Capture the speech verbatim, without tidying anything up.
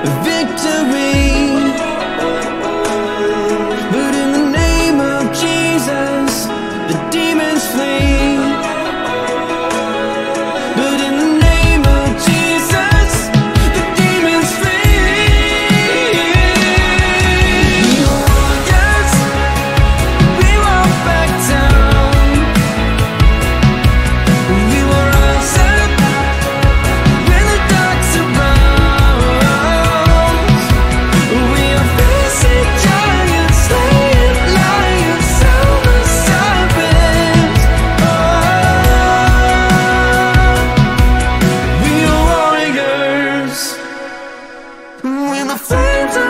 victory. But in the name of Jesus, the demons flee. But in the name of Jesus, the demons flee. We are warriors, we won't back down. We will rise up when the dark surrounds. We are facing giants, slaying lions, silver serpents. Oh, we are warriors. When the flames